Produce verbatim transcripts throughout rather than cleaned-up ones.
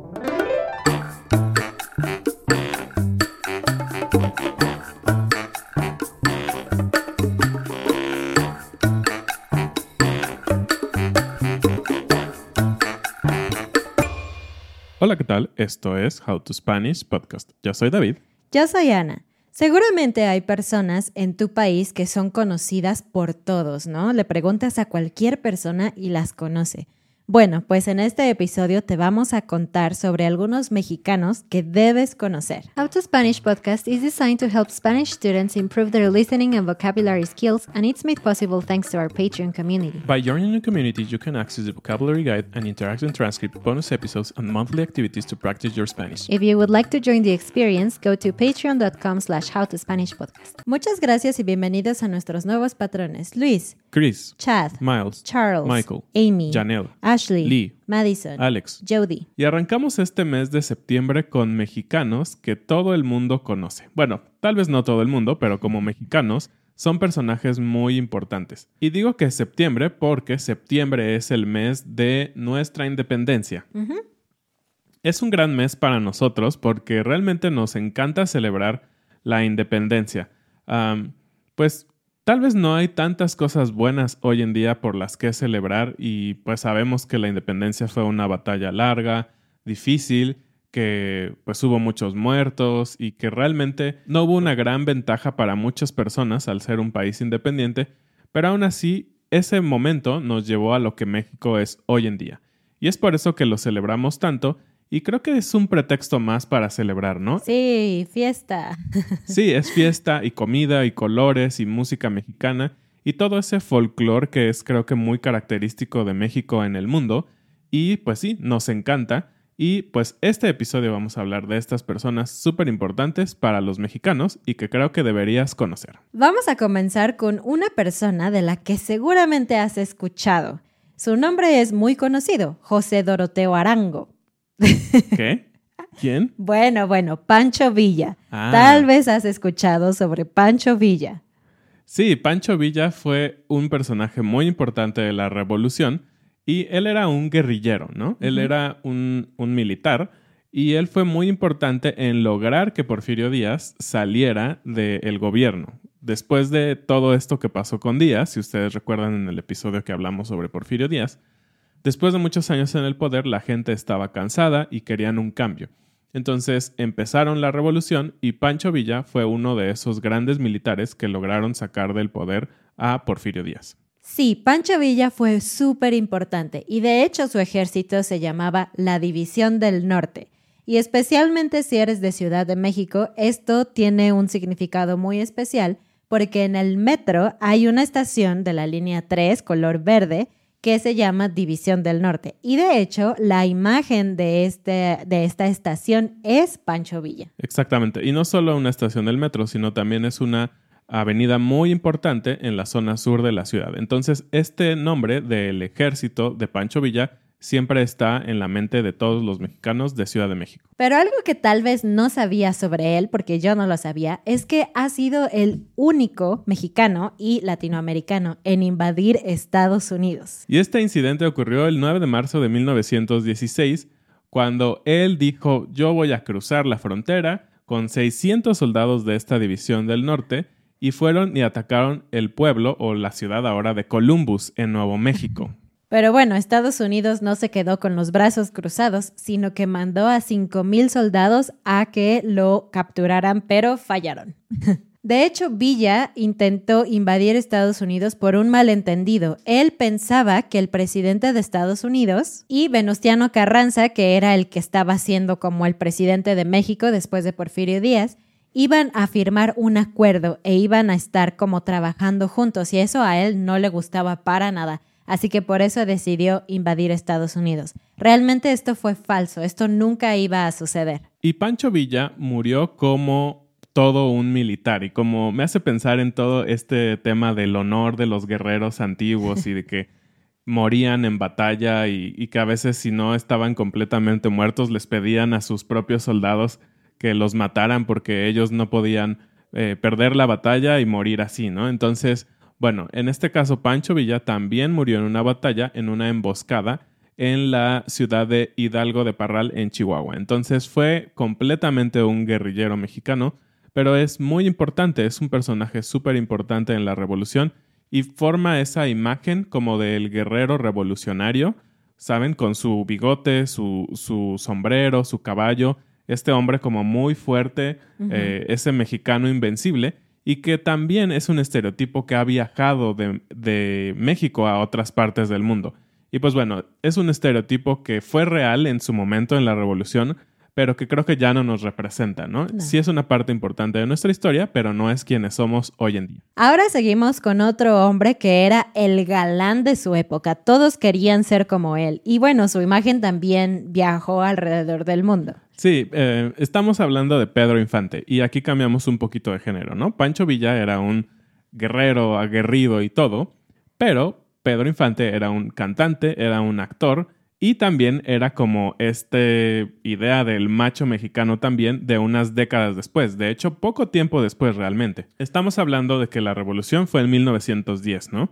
Hola, ¿qué tal? Esto es How to Spanish Podcast. Yo soy David. Yo soy Ana. Seguramente hay personas en tu país que son conocidas por todos, ¿no? Le preguntas a cualquier persona y las conoce. Bueno, pues en este episodio te vamos a contar sobre algunos mexicanos que debes conocer. How to Spanish Podcast is designed to help Spanish students improve their listening and vocabulary skills, and it's made possible thanks to our Patreon community. By joining the community, you can access the vocabulary guide and interactive transcript, bonus episodes, and monthly activities to practice your Spanish. If you would like to join the experience, go to patreon.com slash howtospanishpodcast. Muchas gracias y bienvenidos a nuestros nuevos patrones. Luis, Chris, Chad, Miles, Charles, Michael, Amy, Janelle, Ashley, Lee, Madison, Alex. Jody. Y arrancamos este mes de septiembre con mexicanos que todo el mundo conoce. Bueno, tal vez no todo el mundo, pero como mexicanos son personajes muy importantes. Y digo que es septiembre porque septiembre es el mes de nuestra independencia. Uh-huh. Es un gran mes para nosotros porque realmente nos encanta celebrar la independencia. Um, pues tal vez no hay tantas cosas buenas hoy en día por las que celebrar y pues sabemos que la independencia fue una batalla larga, difícil, que pues hubo muchos muertos y que realmente no hubo una gran ventaja para muchas personas al ser un país independiente, pero aún así ese momento nos llevó a lo que México es hoy en día. Y es por eso que lo celebramos tanto. Y creo que es un pretexto más para celebrar, ¿no? Sí, fiesta. Sí, es fiesta y comida y colores y música mexicana y todo ese folclore que es creo que muy característico de México en el mundo. Y pues sí, nos encanta. Y pues este episodio vamos a hablar de estas personas súper importantes para los mexicanos y que creo que deberías conocer. Vamos a comenzar con una persona de la que seguramente has escuchado. Su nombre es muy conocido, José Doroteo Arango. ¿Qué? ¿Quién? Bueno, bueno, Pancho Villa. Ah. Tal vez has escuchado sobre Pancho Villa. Sí, Pancho Villa fue un personaje muy importante de la Revolución y él era un guerrillero, ¿no? Uh-huh. Él era un, un militar y él fue muy importante en lograr que Porfirio Díaz saliera del gobierno. Después de todo esto que pasó con Díaz, si ustedes recuerdan en el episodio que hablamos sobre Porfirio Díaz, después de muchos años en el poder, la gente estaba cansada y querían un cambio. Entonces empezaron la revolución y Pancho Villa fue uno de esos grandes militares que lograron sacar del poder a Porfirio Díaz. Sí, Pancho Villa fue súper importante y de hecho su ejército se llamaba la División del Norte. Y especialmente si eres de Ciudad de México, esto tiene un significado muy especial porque en el metro hay una estación de la línea tres, color verde, que se llama División del Norte. Y de hecho, la imagen de, este, de esta estación es Pancho Villa. Exactamente. Y no solo una estación del metro, sino también es una avenida muy importante en la zona sur de la ciudad. Entonces, este nombre del ejército de Pancho Villa siempre está en la mente de todos los mexicanos de Ciudad de México. Pero algo que tal vez no sabía sobre él, porque yo no lo sabía, es que ha sido el único mexicano y latinoamericano en invadir Estados Unidos. Y este incidente ocurrió el nueve de marzo de mil novecientos dieciséis, cuando él dijo, yo voy a cruzar la frontera con seiscientos soldados de esta división del norte, y fueron y atacaron el pueblo o la ciudad ahora de Columbus, en Nuevo México. Pero bueno, Estados Unidos no se quedó con los brazos cruzados, sino que mandó a cinco mil soldados a que lo capturaran, pero fallaron. De hecho, Villa intentó invadir Estados Unidos por un malentendido. Él pensaba que el presidente de Estados Unidos y Venustiano Carranza, que era el que estaba siendo como el presidente de México después de Porfirio Díaz, iban a firmar un acuerdo e iban a estar como trabajando juntos, y eso a él no le gustaba para nada. Así que por eso decidió invadir Estados Unidos. Realmente esto fue falso, esto nunca iba a suceder. Y Pancho Villa murió como todo un militar y como me hace pensar en todo este tema del honor de los guerreros antiguos y de que morían en batalla y, y que a veces si no estaban completamente muertos les pedían a sus propios soldados que los mataran porque ellos no podían eh, perder la batalla y morir así, ¿no? Entonces, bueno, en este caso Pancho Villa también murió en una batalla, en una emboscada en la ciudad de Hidalgo de Parral, en Chihuahua. Entonces fue completamente un guerrillero mexicano, pero es muy importante, es un personaje súper importante en la revolución y forma esa imagen como del guerrero revolucionario, ¿saben? Con su bigote, su, su sombrero, su caballo, este hombre como muy fuerte, uh-huh. eh, ese mexicano invencible, y que también es un estereotipo que ha viajado de, de México a otras partes del mundo. Y pues bueno, es un estereotipo que fue real en su momento en la revolución, pero que creo que ya no nos representa, ¿no? no. Sí es una parte importante de nuestra historia, pero no es quienes somos hoy en día. Ahora seguimos con otro hombre que era el galán de su época. Todos querían ser como él. Y bueno, su imagen también viajó alrededor del mundo. Sí, eh, estamos hablando de Pedro Infante y aquí cambiamos un poquito de género, ¿no? Pancho Villa era un guerrero aguerrido y todo, pero Pedro Infante era un cantante, era un actor y también era como esta idea del macho mexicano también de unas décadas después, de hecho poco tiempo después realmente. Estamos hablando de que la revolución fue en mil novecientos diez, ¿no?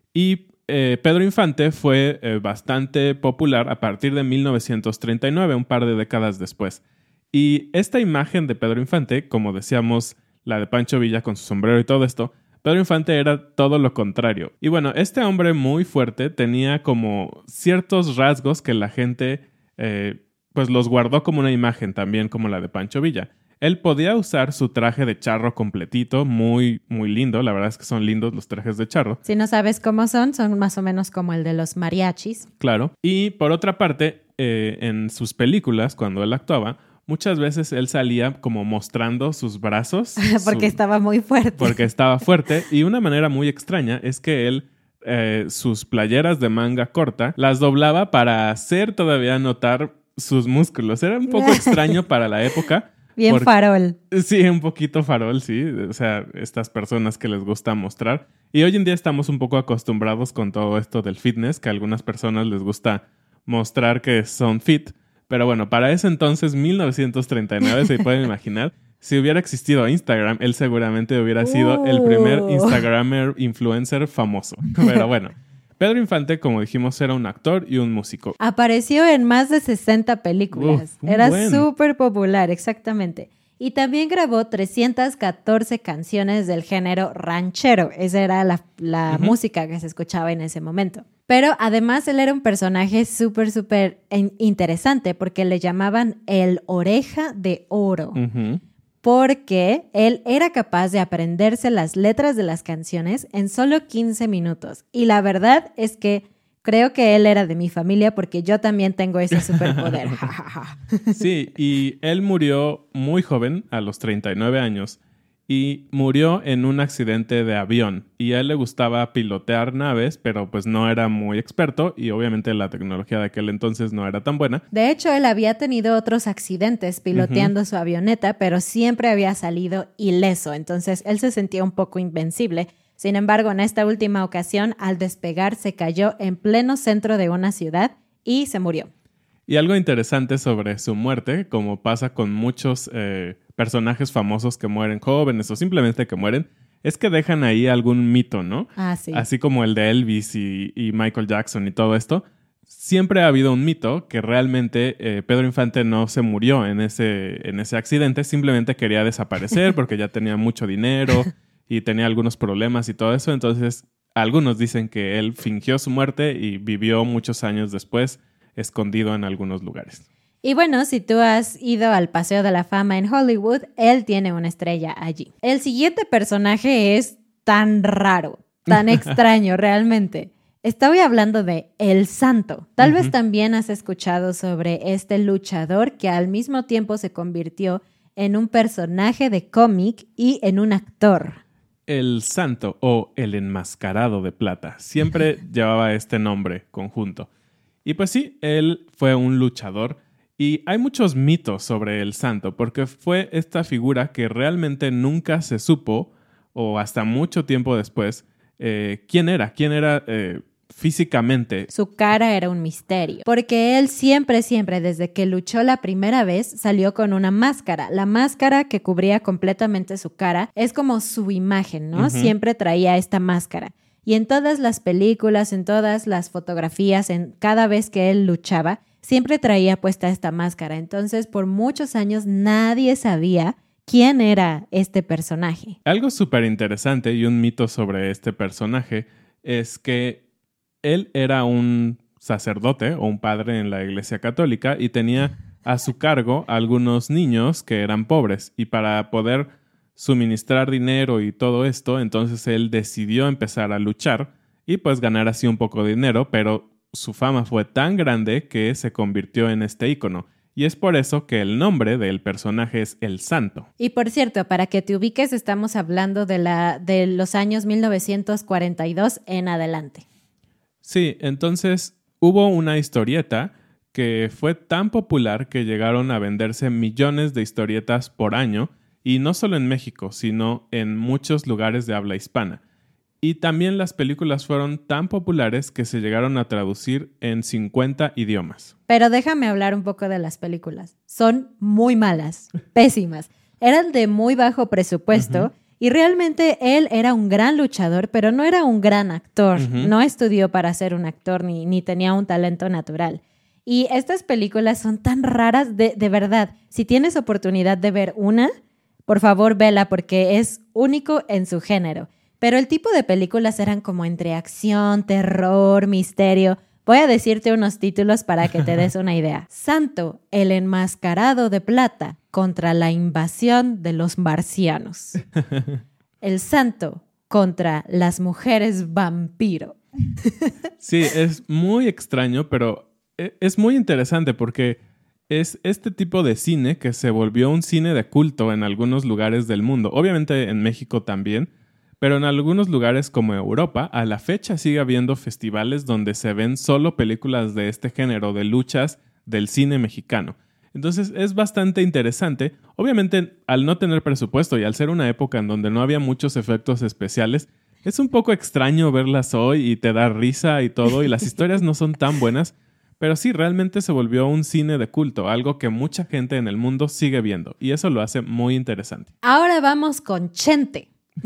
Y eh, Pedro Infante fue eh, bastante popular a partir de mil novecientos treinta y nueve, un par de décadas después. Y esta imagen de Pedro Infante, como decíamos, la de Pancho Villa con su sombrero y todo esto, Pedro Infante era todo lo contrario. Y bueno, este hombre muy fuerte tenía como ciertos rasgos que la gente eh, pues los guardó como una imagen también como la de Pancho Villa. Él podía usar su traje de charro completito, muy, muy lindo. La verdad es que son lindos los trajes de charro. Si no sabes cómo son, son más o menos como el de los mariachis. Claro. Y por otra parte, eh, en sus películas, cuando él actuaba, muchas veces él salía como mostrando sus brazos. Porque su, estaba muy fuerte. Porque estaba fuerte. Y una manera muy extraña es que él, eh, sus playeras de manga corta, las doblaba para hacer todavía notar sus músculos. Era un poco extraño para la época. Bien porque, farol. Sí, un poquito farol, sí. O sea, estas personas que les gusta mostrar. Y hoy en día estamos un poco acostumbrados con todo esto del fitness, que a algunas personas les gusta mostrar que son fit. Pero bueno, para ese entonces, mil novecientos treinta y nueve, se pueden imaginar, si hubiera existido Instagram, él seguramente hubiera sido uh. el primer Instagramer influencer famoso. Pero bueno, Pedro Infante, como dijimos, era un actor y un músico. Apareció en más de sesenta películas. Uh, era buen. súper popular, exactamente. Y también grabó trescientas catorce canciones del género ranchero. Esa era la, la uh-huh. música que se escuchaba en ese momento. Pero además él era un personaje súper, súper interesante porque le llamaban el Oreja de Oro. Uh-huh. Porque él era capaz de aprenderse las letras de las canciones en solo quince minutos. Y la verdad es que creo que él era de mi familia porque yo también tengo ese superpoder. Sí, y él murió muy joven, a los treinta y nueve años, y murió en un accidente de avión. Y a él le gustaba pilotear naves, pero pues no era muy experto y obviamente la tecnología de aquel entonces no era tan buena. De hecho, él había tenido otros accidentes piloteando uh-huh. su avioneta, pero siempre había salido ileso. Entonces, él se sentía un poco invencible. Sin embargo, en esta última ocasión, al despegar, se cayó en pleno centro de una ciudad y se murió. Y algo interesante sobre su muerte, como pasa con muchos eh, personajes famosos que mueren jóvenes o simplemente que mueren, es que dejan ahí algún mito, ¿no? Ah, sí. Así como el de Elvis y, y Michael Jackson y todo esto. Siempre ha habido un mito que realmente eh, Pedro Infante no se murió en ese, en ese accidente, simplemente quería desaparecer porque ya tenía mucho dinero y tenía algunos problemas y todo eso. Entonces, algunos dicen que él fingió su muerte y vivió muchos años después escondido en algunos lugares. Y bueno, si tú has ido al Paseo de la Fama en Hollywood, él tiene una estrella allí. El siguiente personaje es tan raro, tan extraño realmente. Estoy hablando de El Santo. Tal uh-huh. vez también has escuchado sobre este luchador que al mismo tiempo se convirtió en un personaje de cómic y en un actor. El Santo o el Enmascarado de Plata. Siempre llevaba este nombre conjunto. Y pues sí, él fue un luchador y hay muchos mitos sobre el Santo porque fue esta figura que realmente nunca se supo o hasta mucho tiempo después eh, quién era, quién era eh, físicamente. Su cara era un misterio porque él siempre, siempre desde que luchó la primera vez salió con una máscara. La máscara que cubría completamente su cara es como su imagen, ¿no? Uh-huh. Siempre traía esta máscara. Y en todas las películas, en todas las fotografías, en cada vez que él luchaba, siempre traía puesta esta máscara. Entonces, por muchos años nadie sabía quién era este personaje. Algo súper interesante y un mito sobre este personaje es que él era un sacerdote o un padre en la Iglesia Católica y tenía a su cargo a algunos niños que eran pobres. Y para poder suministrar dinero y todo esto, entonces él decidió empezar a luchar y pues ganar así un poco de dinero, pero su fama fue tan grande que se convirtió en este ícono. Y es por eso que el nombre del personaje es El Santo. Y por cierto, para que te ubiques, estamos hablando de, la, de los años mil novecientos cuarenta y dos en adelante. Sí, entonces hubo una historieta que fue tan popular que llegaron a venderse millones de historietas por año, y no solo en México, sino en muchos lugares de habla hispana. Y también las películas fueron tan populares que se llegaron a traducir en cincuenta idiomas. Pero déjame hablar un poco de las películas. Son muy malas, pésimas. Eran de muy bajo presupuesto uh-huh. y realmente él era un gran luchador, pero no era un gran actor. Uh-huh. No estudió para ser un actor ni, ni tenía un talento natural. Y estas películas son tan raras, de, de verdad. Si tienes oportunidad de ver una, por favor vela porque es único en su género. Pero el tipo de películas eran como entre acción, terror, misterio. Voy a decirte unos títulos para que te des una idea. Santo, el enmascarado de plata contra la invasión de los marcianos. El Santo contra las mujeres vampiro. Sí, es muy extraño, pero es muy interesante porque es este tipo de cine que se volvió un cine de culto en algunos lugares del mundo. Obviamente en México también. Pero en algunos lugares como Europa, a la fecha sigue habiendo festivales donde se ven solo películas de este género, de luchas del cine mexicano. Entonces es bastante interesante. Obviamente, al no tener presupuesto y al ser una época en donde no había muchos efectos especiales, es un poco extraño verlas hoy y te da risa y todo, y las historias no son tan buenas, pero sí, realmente se volvió un cine de culto, algo que mucha gente en el mundo sigue viendo, y eso lo hace muy interesante. Ahora vamos con Chente.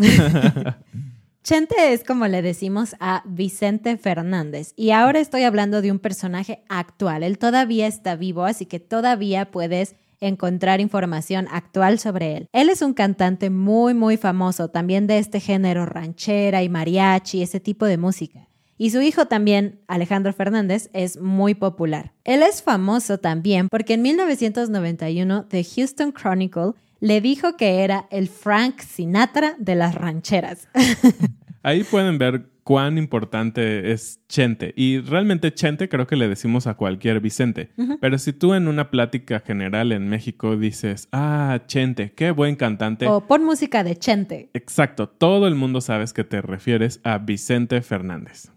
Chente es como le decimos a Vicente Fernández, y ahora estoy hablando de un personaje actual. Él todavía está vivo, así que todavía puedes encontrar información actual sobre él. Él es un cantante muy muy famoso, también de este género ranchera y mariachi, ese tipo de música. Y su hijo también, Alejandro Fernández, es muy popular. Él es famoso también porque en mil novecientos noventa y uno The Houston Chronicle le dijo que era el Frank Sinatra de las rancheras. Ahí pueden ver cuán importante es Chente. Y realmente Chente creo que le decimos a cualquier Vicente. Uh-huh. Pero si tú en una plática general en México dices, ah, Chente, qué buen cantante. O pon música de Chente. Exacto. Todo el mundo sabe que te refieres a Vicente Fernández.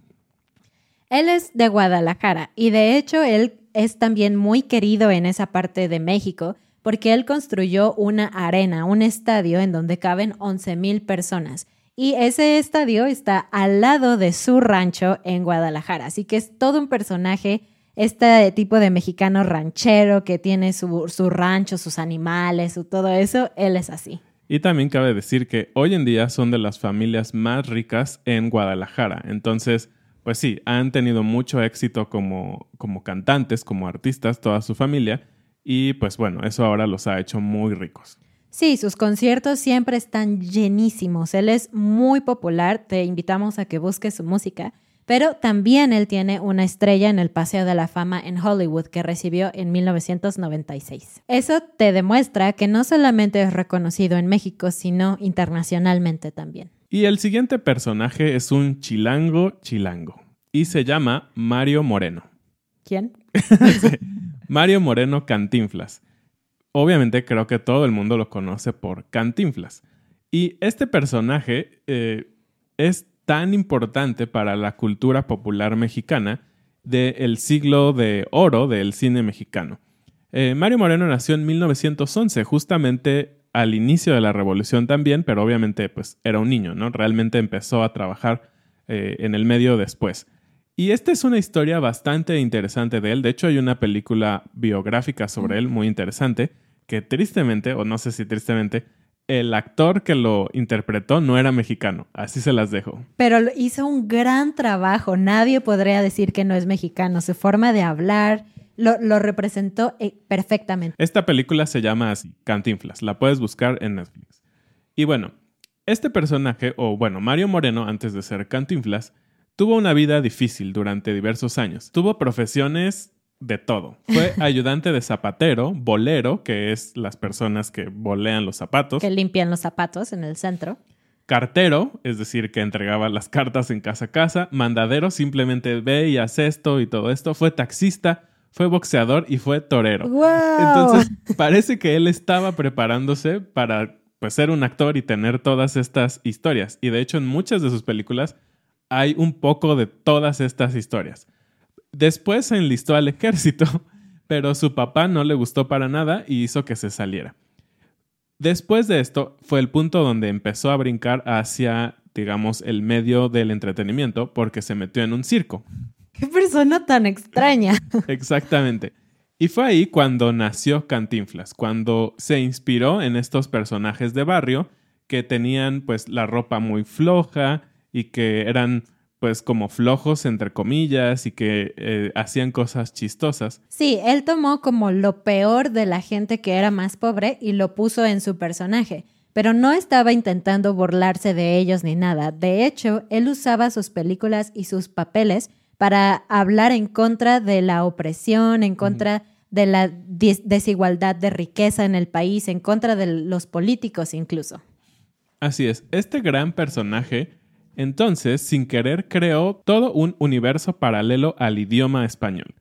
Él es de Guadalajara y de hecho él es también muy querido en esa parte de México porque él construyó una arena, un estadio en donde caben once mil personas. Y ese estadio está al lado de su rancho en Guadalajara. Así que es todo un personaje, este tipo de mexicano ranchero que tiene su, su rancho, sus animales, su todo eso. Él es así. Y también cabe decir que hoy en día son de las familias más ricas en Guadalajara. Entonces, pues sí, han tenido mucho éxito como, como cantantes, como artistas, toda su familia. Y pues bueno, eso ahora los ha hecho muy ricos. Sí, sus conciertos siempre están llenísimos. Él es muy popular, te invitamos a que busques su música, pero también él tiene una estrella en el Paseo de la Fama en Hollywood que recibió en mil novecientos noventa y seis. Eso te demuestra que no solamente es reconocido en México, sino internacionalmente también. Y el siguiente personaje es un chilango chilango y se llama Mario Moreno. ¿Quién? Sí. Mario Moreno Cantinflas. Obviamente creo que todo el mundo lo conoce por Cantinflas. Y este personaje eh, es tan importante para la cultura popular mexicana del siglo de oro del cine mexicano. Eh, Mario Moreno nació en mil novecientos once, justamente al inicio de la Revolución también, pero obviamente pues, era un niño, ¿no? Realmente empezó a trabajar eh, en el medio después. Y esta es una historia bastante interesante de él. De hecho, hay una película biográfica sobre él muy interesante que tristemente, o no sé si tristemente, el actor que lo interpretó no era mexicano. Así se las dejo. Pero hizo un gran trabajo. Nadie podría decir que no es mexicano. Su forma de hablar lo, lo representó perfectamente. Esta película se llama así, Cantinflas. La puedes buscar en Netflix. Y bueno, este personaje, o bueno, Mario Moreno, antes de ser Cantinflas, tuvo una vida difícil durante diversos años. Tuvo profesiones de todo. Fue ayudante de zapatero, bolero, que es las personas que bolean los zapatos. Que limpian los zapatos en el centro. Cartero, es decir, que entregaba las cartas en casa a casa. Mandadero, simplemente ve y hace esto y todo esto. Fue taxista, fue boxeador y fue torero. ¡Wow! Entonces, parece que él estaba preparándose para pues, ser un actor y tener todas estas historias. Y de hecho, en muchas de sus películas hay un poco de todas estas historias. Después se enlistó al ejército, pero su papá no le gustó para nada y hizo que se saliera. Después de esto fue el punto donde empezó a brincar hacia, digamos, el medio del entretenimiento porque se metió en un circo. ¡Qué persona tan extraña! Exactamente. Y fue ahí cuando nació Cantinflas, cuando se inspiró en estos personajes de barrio que tenían pues la ropa muy floja y que eran pues como flojos entre comillas y que eh, hacían cosas chistosas. Sí, él tomó como lo peor de la gente que era más pobre y lo puso en su personaje, pero no estaba intentando burlarse de ellos ni nada. De hecho, él usaba sus películas y sus papeles para hablar en contra de la opresión, en contra mm. de la des- desigualdad de riqueza en el país, en contra de los políticos incluso. Así es, este gran personaje entonces, sin querer, creó todo un universo paralelo al idioma español.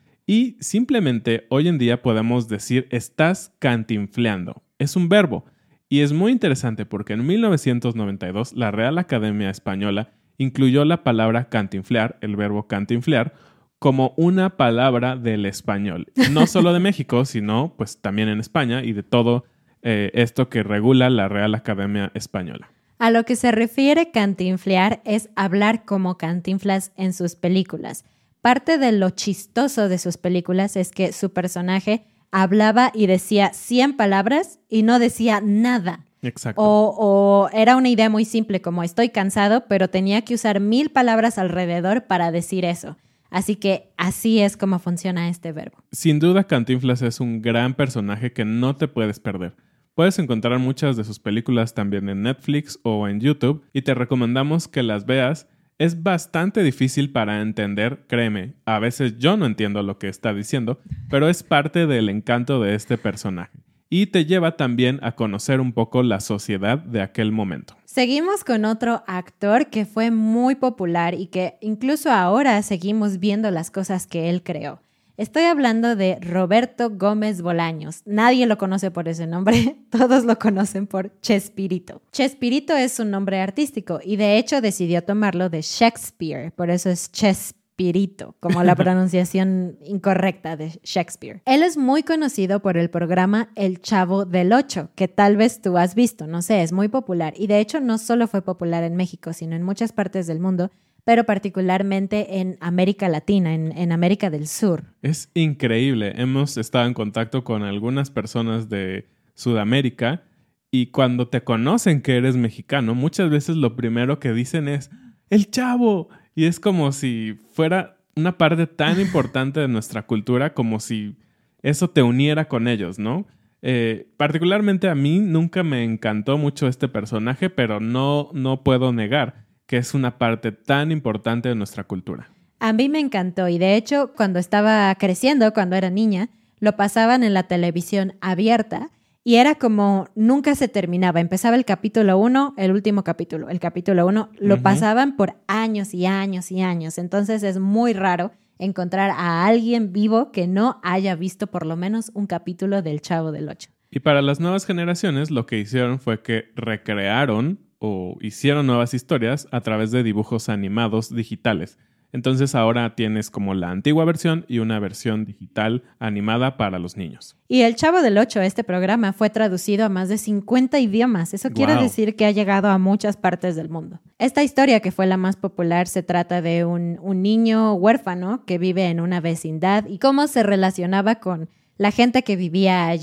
Y simplemente hoy en día podemos decir estás cantinfleando. Es un verbo. Y es muy interesante porque en mil novecientos noventa y dos la Real Academia Española incluyó la palabra cantinflear, el verbo cantinflear, como una palabra del español. No solo de México, sino pues también en España y de todo eh, esto que regula la Real Academia Española. A lo que se refiere cantinflear es hablar como Cantinflas en sus películas. Parte de lo chistoso de sus películas es que su personaje hablaba y decía cien palabras y no decía nada. Exacto. O, o era una idea muy simple como estoy cansado, pero tenía que usar mil palabras alrededor para decir eso. Así que así es como funciona este verbo. Sin duda, Cantinflas es un gran personaje que no te puedes perder. Puedes encontrar muchas de sus películas también en Netflix o en YouTube y te recomendamos que las veas. Es bastante difícil para entender, créeme, a veces yo no entiendo lo que está diciendo, pero es parte del encanto de este personaje y te lleva también a conocer un poco la sociedad de aquel momento. Seguimos con otro actor que fue muy popular y que incluso ahora seguimos viendo las cosas que él creó. Estoy hablando de Roberto Gómez Bolaños. Nadie lo conoce por ese nombre, todos lo conocen por Chespirito. Chespirito es su nombre artístico y de hecho decidió tomarlo de Shakespeare, por eso es Chespirito, como la pronunciación incorrecta de Shakespeare. Él es muy conocido por el programa El Chavo del Ocho, que tal vez tú has visto, no sé, es muy popular y de hecho no solo fue popular en México, sino en muchas partes del mundo, pero particularmente en América Latina, en, en América del Sur. Es increíble. Hemos estado en contacto con algunas personas de Sudamérica y cuando te conocen que eres mexicano, muchas veces lo primero que dicen es ¡El Chavo! Y es como si fuera una parte tan importante de nuestra cultura, como si eso te uniera con ellos, ¿no? Eh, particularmente a mí nunca me encantó mucho este personaje, pero no, no puedo negar que es una parte tan importante de nuestra cultura. A mí me encantó y de hecho cuando estaba creciendo, cuando era niña, lo pasaban en la televisión abierta y era como nunca se terminaba. Empezaba el capítulo uno, el último capítulo, el capítulo uno, lo uh-huh. pasaban por años y años y años. Entonces es muy raro encontrar a alguien vivo que no haya visto por lo menos un capítulo del Chavo del Ocho. Y para las nuevas generaciones lo que hicieron fue que recrearon o hicieron nuevas historias a través de dibujos animados digitales. Entonces ahora tienes como la antigua versión y una versión digital animada para los niños. Y El Chavo del Ocho, este programa, fue traducido a más de cincuenta idiomas. Eso quiere Wow. decir que ha llegado a muchas partes del mundo. Esta historia, que fue la más popular, se trata de un, un niño huérfano que vive en una vecindad y cómo se relacionaba con la gente que vivía allí.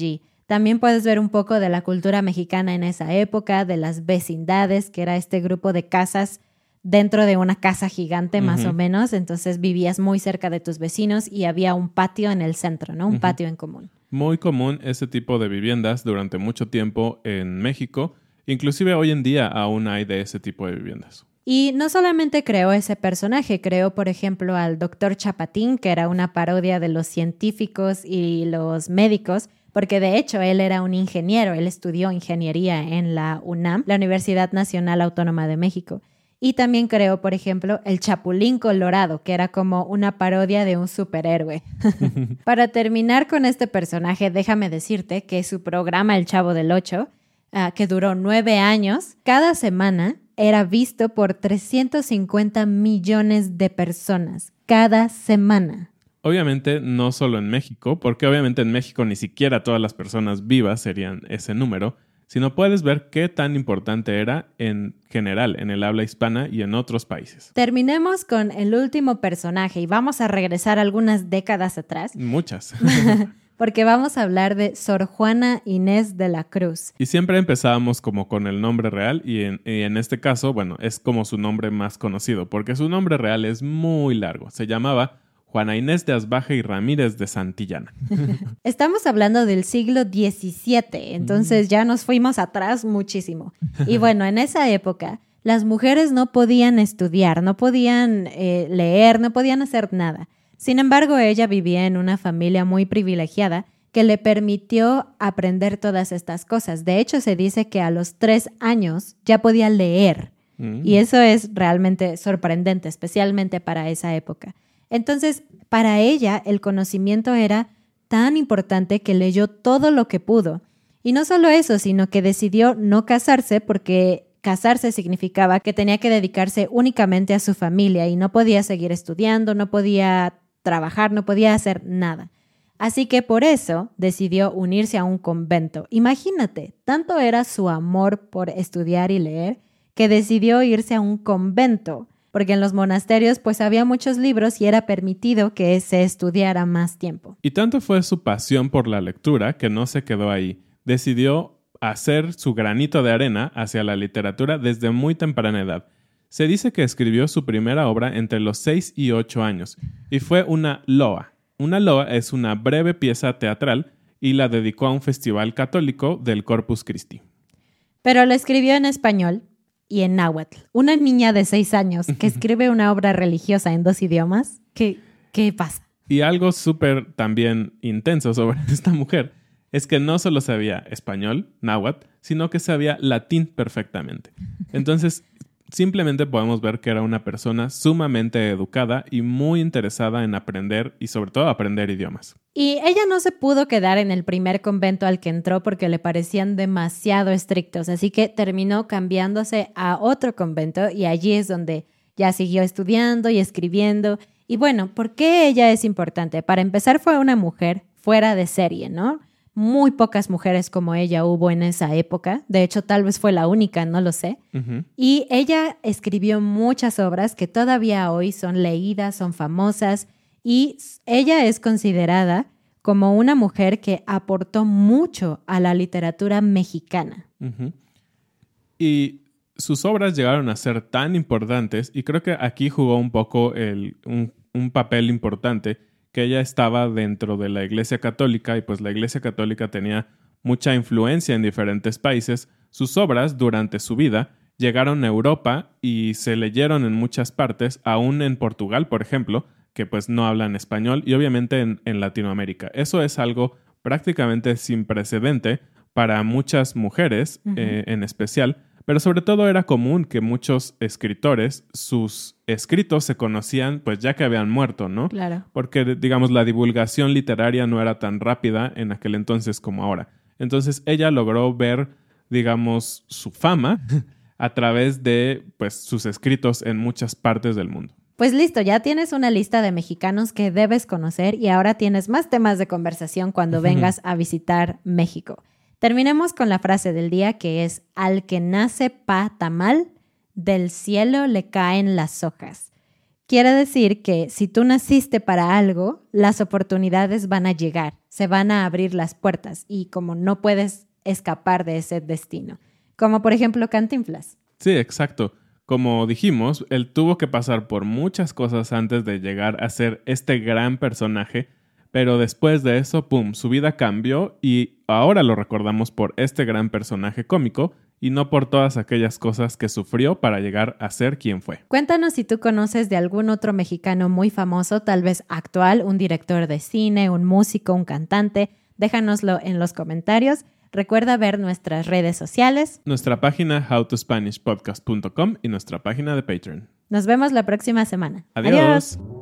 También puedes ver un poco de la cultura mexicana en esa época, de las vecindades, que era este grupo de casas dentro de una casa gigante uh-huh. más o menos. Entonces vivías muy cerca de tus vecinos y había un patio en el centro, ¿no? Un uh-huh. patio en común. Muy común ese tipo de viviendas durante mucho tiempo en México. Inclusive hoy en día aún hay de ese tipo de viviendas. Y no solamente creó ese personaje, creó, por ejemplo, al doctor Chapatín, que era una parodia de los científicos y los médicos, porque de hecho él era un ingeniero, él estudió ingeniería en la UNAM, la Universidad Nacional Autónoma de México. Y también creó, por ejemplo, el Chapulín Colorado, que era como una parodia de un superhéroe. Para terminar con este personaje, déjame decirte que su programa El Chavo del Ocho, uh, que duró nueve años, cada semana era visto por trescientos cincuenta millones de personas cada semana. Obviamente no solo en México, porque obviamente en México ni siquiera todas las personas vivas serían ese número, sino puedes ver qué tan importante era en general en el habla hispana y en otros países. Terminemos con el último personaje y vamos a regresar algunas décadas atrás. Muchas. Porque vamos a hablar de Sor Juana Inés de la Cruz. Y siempre empezábamos como con el nombre real y en, y en este caso, bueno, es como su nombre más conocido, porque su nombre real es muy largo. Se llamaba Juana Inés de Asbaje y Ramírez de Santillana. Estamos hablando del siglo diecisiete, entonces ya nos fuimos atrás muchísimo. Y bueno, en esa época las mujeres no podían estudiar, no podían eh, leer, no podían hacer nada. Sin embargo, ella vivía en una familia muy privilegiada que le permitió aprender todas estas cosas. De hecho, se dice que a los tres años ya podía leer. Mm. Y eso es realmente sorprendente, especialmente para esa época. Entonces, para ella, el conocimiento era tan importante que leyó todo lo que pudo. Y no solo eso, sino que decidió no casarse porque casarse significaba que tenía que dedicarse únicamente a su familia y no podía seguir estudiando, no podía trabajar, no podía hacer nada. Así que por eso decidió unirse a un convento. Imagínate, tanto era su amor por estudiar y leer que decidió irse a un convento, porque en los monasterios pues había muchos libros y era permitido que se estudiara más tiempo. Y tanto fue su pasión por la lectura que no se quedó ahí. Decidió hacer su granito de arena hacia la literatura desde muy temprana edad. Se dice que escribió su primera obra entre los seis y ocho años y fue una loa. Una loa es una breve pieza teatral y la dedicó a un festival católico del Corpus Christi. Pero la escribió en español y en náhuatl. Una niña de seis años que escribe una obra religiosa en dos idiomas, ¿qué, qué pasa? Y algo súper también intenso sobre esta mujer es que no solo sabía español, náhuatl, sino que sabía latín perfectamente. Entonces, simplemente podemos ver que era una persona sumamente educada y muy interesada en aprender y sobre todo aprender idiomas. Y ella no se pudo quedar en el primer convento al que entró porque le parecían demasiado estrictos, así que terminó cambiándose a otro convento y allí es donde ya siguió estudiando y escribiendo. Y bueno, ¿por qué ella es importante? Para empezar, fue una mujer fuera de serie, ¿no? Muy pocas mujeres como ella hubo en esa época. De hecho, tal vez fue la única, no lo sé. Uh-huh. Y ella escribió muchas obras que todavía hoy son leídas, son famosas. Y ella es considerada como una mujer que aportó mucho a la literatura mexicana. Uh-huh. Y sus obras llegaron a ser tan importantes, y creo que aquí jugó un poco el, un, un papel importante, que ella estaba dentro de la Iglesia Católica y pues la Iglesia Católica tenía mucha influencia en diferentes países. Sus obras durante su vida llegaron a Europa y se leyeron en muchas partes, aún en Portugal, por ejemplo, que pues no hablan español, y obviamente en, en Latinoamérica. Eso es algo prácticamente sin precedente para muchas mujeres, uh-huh. eh, en especial, pero sobre todo era común que muchos escritores, sus escritos se conocían pues ya que habían muerto, ¿no? Claro. Porque, digamos, la divulgación literaria no era tan rápida en aquel entonces como ahora. Entonces ella logró ver, digamos, su fama a través de pues sus escritos en muchas partes del mundo. Pues listo, ya tienes una lista de mexicanos que debes conocer y ahora tienes más temas de conversación cuando vengas a visitar México. Terminemos con la frase del día, que es: al que nace pa tamal, del cielo le caen las hojas. Quiere decir que si tú naciste para algo, las oportunidades van a llegar. se van a abrir las puertas y como no puedes escapar de ese destino. Como por ejemplo Cantinflas. Sí, exacto. Como dijimos, él tuvo que pasar por muchas cosas antes de llegar a ser este gran personaje, pero después de eso, ¡pum!, su vida cambió y ahora lo recordamos por este gran personaje cómico y no por todas aquellas cosas que sufrió para llegar a ser quien fue. Cuéntanos si tú conoces de algún otro mexicano muy famoso, tal vez actual, un director de cine, un músico, un cantante. Déjanoslo en los comentarios. Recuerda ver nuestras redes sociales, nuestra página how to spanish podcast punto com y nuestra página de Patreon. Nos vemos la próxima semana. Adiós. Adiós.